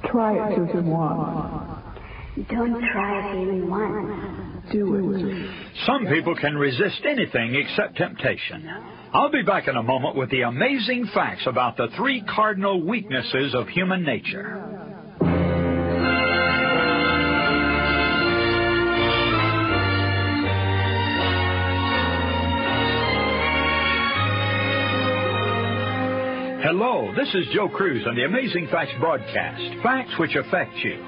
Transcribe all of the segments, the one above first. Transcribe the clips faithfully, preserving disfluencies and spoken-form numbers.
Try it just once. Don't try it even once. Do it. Some people can resist anything except temptation. I'll be back in a moment with the amazing facts about the three cardinal weaknesses of human nature. Hello, this is Joe Cruz on the Amazing Facts broadcast, facts which affect you.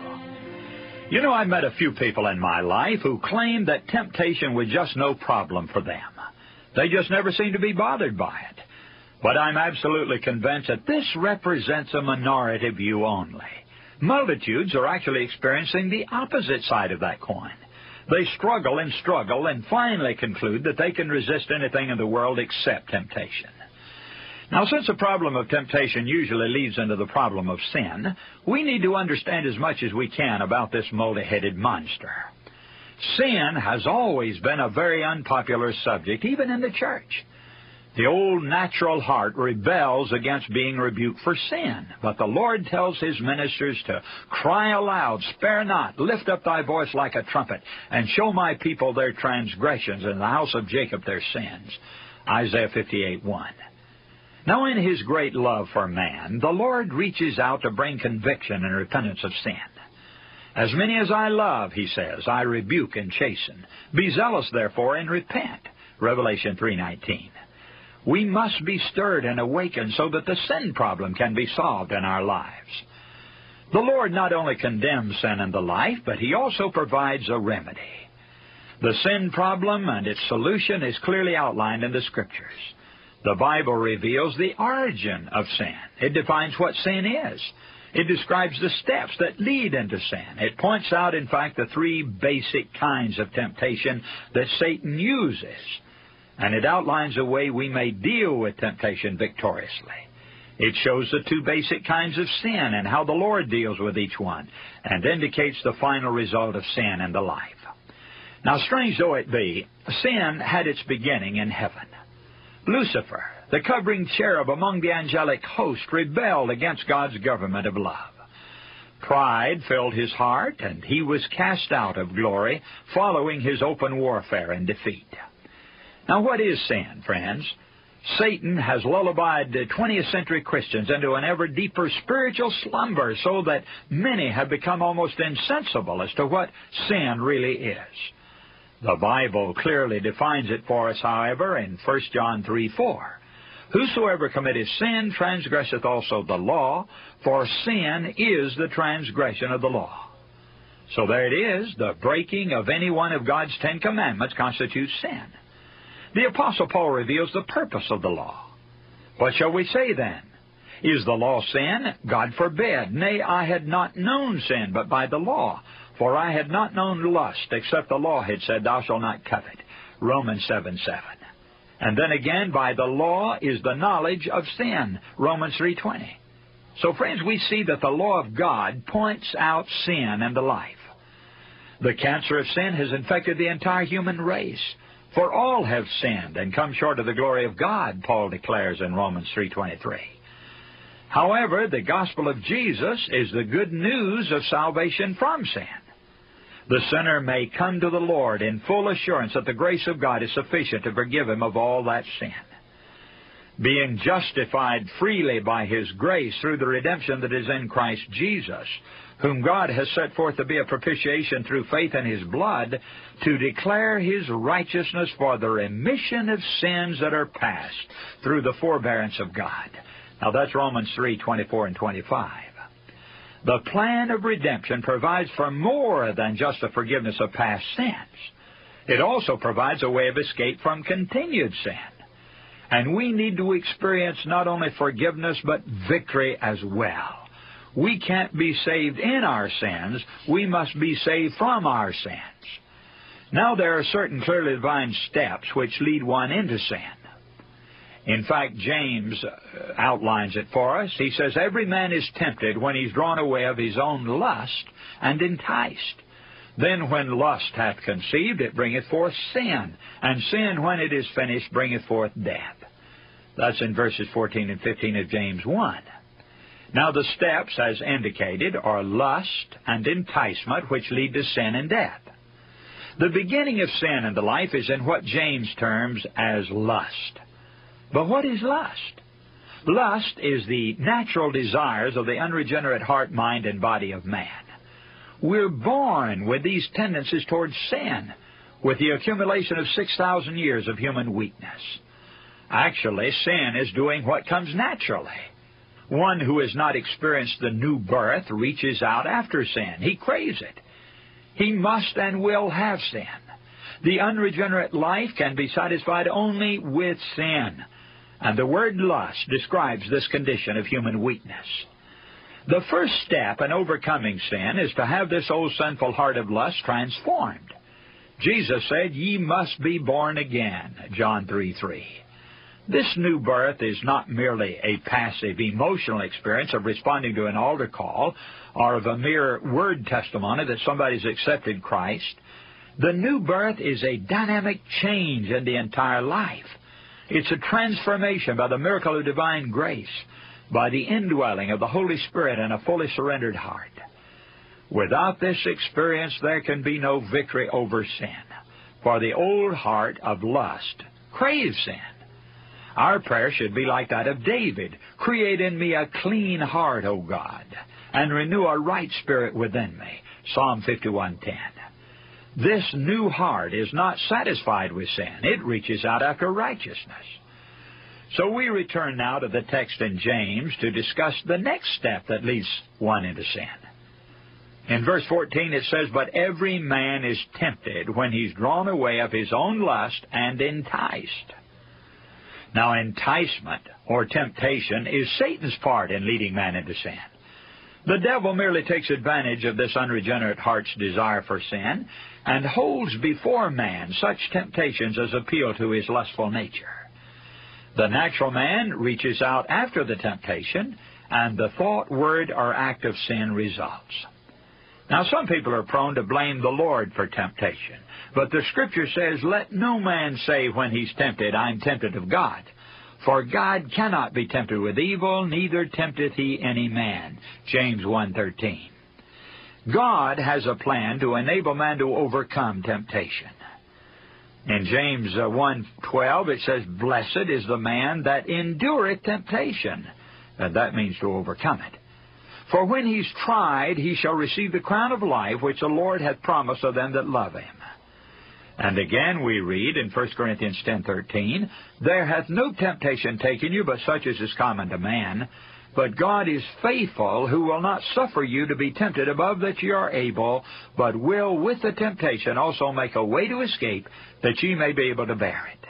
You know, I've met a few people in my life who claim that temptation was just no problem for them. They just never seem to be bothered by it. But I'm absolutely convinced that this represents a minority view only. Multitudes are actually experiencing the opposite side of that coin. They struggle and struggle and finally conclude that they can resist anything in the world except temptation. Now, since the problem of temptation usually leads into the problem of sin, we need to understand as much as we can about this multi-headed monster. Sin has always been a very unpopular subject, even in the church. The old natural heart rebels against being rebuked for sin, but the Lord tells His ministers to cry aloud, spare not, lift up thy voice like a trumpet, and show my people their transgressions, and the house of Jacob their sins. Isaiah fifty-eight one. Now, in His great love for man, the Lord reaches out to bring conviction and repentance of sin. As many as I love, He says, I rebuke and chasten. Be zealous, therefore, and repent. Revelation three nineteen. We must be stirred and awakened so that the sin problem can be solved in our lives. The Lord not only condemns sin in the life, but He also provides a remedy. The sin problem and its solution is clearly outlined in the Scriptures. The Bible reveals the origin of sin. It defines what sin is. It describes the steps that lead into sin. It points out, in fact, the three basic kinds of temptation that Satan uses. And it outlines a way we may deal with temptation victoriously. It shows the two basic kinds of sin and how the Lord deals with each one, and indicates the final result of sin in the life. Now, strange though it be, sin had its beginning in heaven. Lucifer, the covering cherub among the angelic host, rebelled against God's government of love. Pride filled his heart, and he was cast out of glory, following his open warfare and defeat. Now, what is sin, friends? Satan has lullabied twentieth century Christians into an ever deeper spiritual slumber so that many have become almost insensible as to what sin really is. The Bible clearly defines it for us, however, in First John three four. Whosoever committeth sin transgresseth also the law, for sin is the transgression of the law. So there it is, the breaking of any one of God's Ten Commandments constitutes sin. The Apostle Paul reveals the purpose of the law. What shall we say then? Is the law sin? God forbid. Nay, I had not known sin but by the law. For I had not known lust, except the law had said, Thou shalt not covet. Romans seven seven. And then again, by the law is the knowledge of sin. Romans three twenty. So, friends, we see that the law of God points out sin in the life. The cancer of sin has infected the entire human race. For all have sinned and come short of the glory of God, Paul declares in Romans three twenty-three. However, the gospel of Jesus is the good news of salvation from sin. The sinner may come to the Lord in full assurance that the grace of God is sufficient to forgive him of all that sin. Being justified freely by His grace through the redemption that is in Christ Jesus, whom God has set forth to be a propitiation through faith in His blood, to declare His righteousness for the remission of sins that are past through the forbearance of God. Now that's Romans three twenty-four and twenty-five. The plan of redemption provides for more than just the forgiveness of past sins. It also provides a way of escape from continued sin. And we need to experience not only forgiveness, but victory as well. We can't be saved in our sins. We must be saved from our sins. Now, there are certain clearly divine steps which lead one into sin. In fact, James outlines it for us. He says, every man is tempted when he's drawn away of his own lust and enticed. Then when lust hath conceived, it bringeth forth sin. And sin, when it is finished, bringeth forth death. That's in verses fourteen and fifteen of James one. Now the steps, as indicated, are lust and enticement, which lead to sin and death. The beginning of sin in the life is in what James terms as lust. But what is lust? Lust is the natural desires of the unregenerate heart, mind, and body of man. We're born with these tendencies towards sin, with the accumulation of six thousand years of human weakness. Actually, sin is doing what comes naturally. One who has not experienced the new birth reaches out after sin. He craves it. He must and will have sin. The unregenerate life can be satisfied only with sin. And the word lust describes this condition of human weakness. The first step in overcoming sin is to have this old sinful heart of lust transformed. Jesus said, "Ye must be born again," John three three. This new birth is not merely a passive emotional experience of responding to an altar call or of a mere word testimony that somebody's accepted Christ. The new birth is a dynamic change in the entire life. It's a transformation by the miracle of divine grace, by the indwelling of the Holy Spirit in a fully surrendered heart. Without this experience, there can be no victory over sin, for the old heart of lust craves sin. Our prayer should be like that of David. "Create in me a clean heart, O God, and renew a right spirit within me." Psalm fifty-one ten. This new heart is not satisfied with sin. It reaches out after righteousness. So we return now to the text in James to discuss the next step that leads one into sin. In verse fourteen it says, "But every man is tempted when he's drawn away of his own lust and enticed." Now, enticement, or temptation, is Satan's part in leading man into sin. The devil merely takes advantage of this unregenerate heart's desire for sin and holds before man such temptations as appeal to his lustful nature. The natural man reaches out after the temptation, and the thought, word, or act of sin results. Now, some people are prone to blame the Lord for temptation. But the Scripture says, "Let no man say when he's tempted, I'm tempted of God. For God cannot be tempted with evil, neither tempteth he any man." James one thirteen. God has a plan to enable man to overcome temptation. In James one twelve it says, "Blessed is the man that endureth temptation." And that means to overcome it. "For when he's tried, he shall receive the crown of life, which the Lord hath promised of them that love him." And again we read in First Corinthians ten thirteen, "There hath no temptation taken you, but such as is common to man. But God is faithful, who will not suffer you to be tempted above that ye are able, but will with the temptation also make a way to escape, that ye may be able to bear it."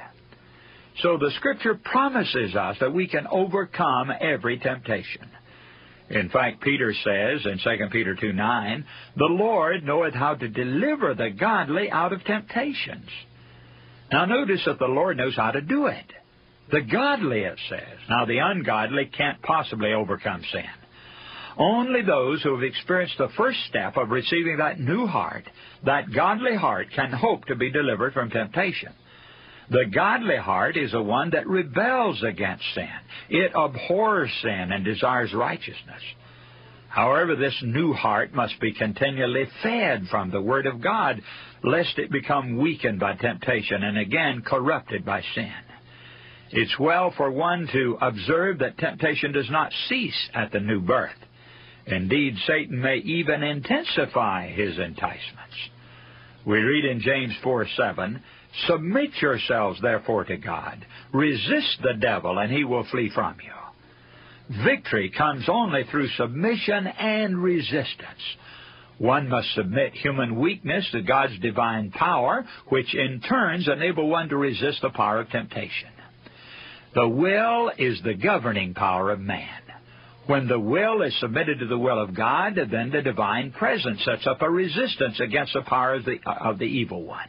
So the Scripture promises us that we can overcome every temptation. In fact, Peter says in Second Peter two nine, "The Lord knoweth how to deliver the godly out of temptations." Now notice that the Lord knows how to do it. The godly, it says. Now the ungodly can't possibly overcome sin. Only those who have experienced the first step of receiving that new heart, that godly heart, can hope to be delivered from temptation. The godly heart is the one that rebels against sin. It abhors sin and desires righteousness. However, this new heart must be continually fed from the Word of God, lest it become weakened by temptation and again corrupted by sin. It's well for one to observe that temptation does not cease at the new birth. Indeed, Satan may even intensify his enticements. We read in James four seven, "Submit yourselves, therefore, to God. Resist the devil, and he will flee from you." Victory comes only through submission and resistance. One must submit human weakness to God's divine power, which in turns enable one to resist the power of temptation. The will is the governing power of man. When the will is submitted to the will of God, then the divine presence sets up a resistance against the power of the, of the evil one.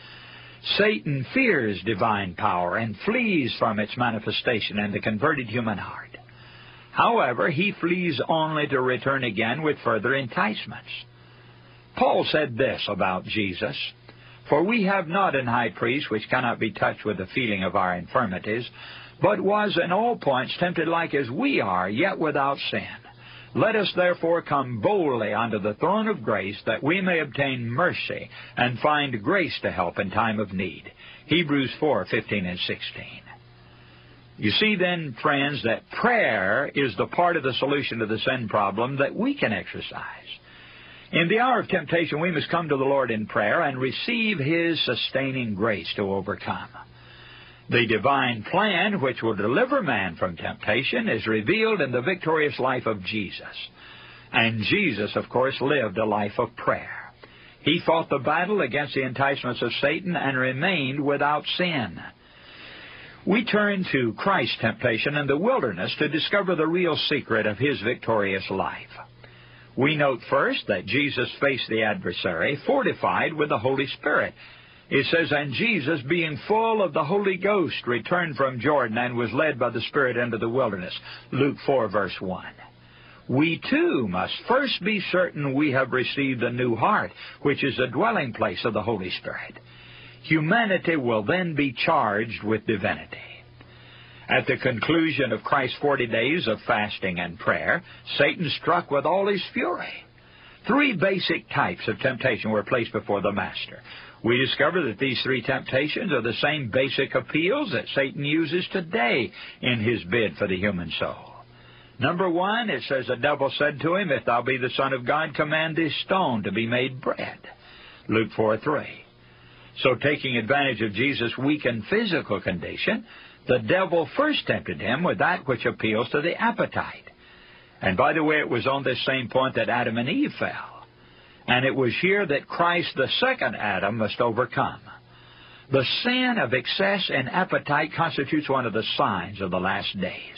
Satan fears divine power and flees from its manifestation in the converted human heart. However, he flees only to return again with further enticements. Paul said this about Jesus, "For we have not an high priest which cannot be touched with the feeling of our infirmities, but was in all points tempted like as we are, yet without sin. Let us therefore come boldly unto the throne of grace, that we may obtain mercy and find grace to help in time of need. Hebrews four, fifteen and sixteen. You see then, friends, that prayer is the part of the solution to the sin problem that we can exercise. In the hour of temptation, we must come to the Lord in prayer and receive His sustaining grace to overcome. The divine plan which will deliver man from temptation is revealed in the victorious life of Jesus. And Jesus, of course, lived a life of prayer. He fought the battle against the enticements of Satan and remained without sin. We turn to Christ's temptation in the wilderness to discover the real secret of His victorious life. We note first that Jesus faced the adversary fortified with the Holy Spirit. It says, and Jesus, being full of the Holy Ghost, returned from Jordan and was led by the Spirit into the wilderness. Luke four, verse one. We, too, must first be certain we have received the new heart, which is the dwelling place of the Holy Spirit. Humanity will then be charged with divinity. At the conclusion of Christ's forty days of fasting and prayer, Satan struck with all his fury. Three basic types of temptation were placed before the Master. We discover that these three temptations are the same basic appeals that Satan uses today in his bid for the human soul. Number one, it says, the devil said to him, if thou be the Son of God, command this stone to be made bread. Luke four, three. So taking advantage of Jesus' weakened physical condition, the devil first tempted him with that which appeals to the appetite. And by the way, it was on this same point that Adam and Eve fell. And it was here that Christ, the second Adam, must overcome. The sin of excess in appetite constitutes one of the signs of the last days.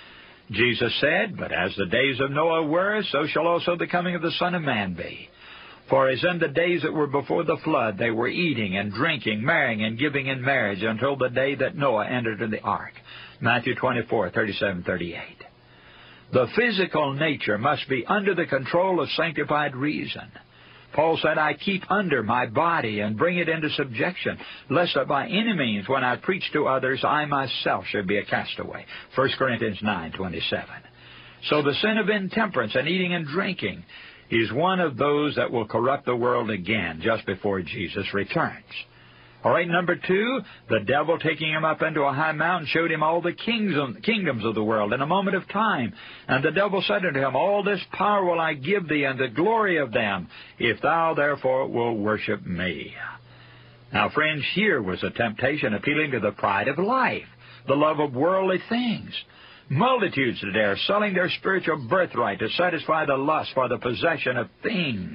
Jesus said, but as the days of Noah were, so shall also the coming of the Son of Man be. For as in the days that were before the flood, they were eating and drinking, marrying and giving in marriage, until the day that Noah entered in the ark. Matthew twenty-four, thirty-seven, thirty-eight. The physical nature must be under the control of sanctified reason. Paul said, I keep under my body and bring it into subjection, lest that by any means, when I preach to others, I myself should be a castaway. First Corinthians nine, twenty-seven. So the sin of intemperance and eating and drinking is one of those that will corrupt the world again just before Jesus returns. All right, number two, the devil taking him up into a high mountain showed him all the kingdoms of the world in a moment of time. And the devil said unto him, all this power will I give thee, and the glory of them, if thou therefore wilt worship me. Now, friends, here was a temptation appealing to the pride of life, the love of worldly things. Multitudes today are selling their spiritual birthright to satisfy the lust for the possession of things.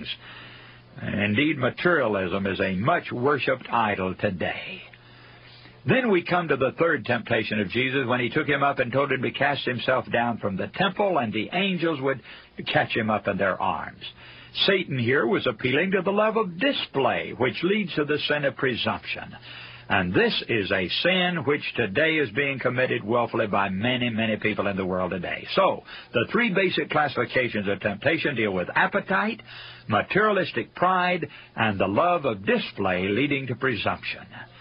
Indeed, materialism is a much worshipped idol today. Then we come to the third temptation of Jesus, when he took him up and told him to cast himself down from the temple, and the angels would catch him up in their arms. Satan here was appealing to the love of display, which leads to the sin of presumption. And this is a sin which today is being committed willfully by many, many people in the world today. So, the three basic classifications of temptation deal with appetite, materialistic pride, and the love of display leading to presumption.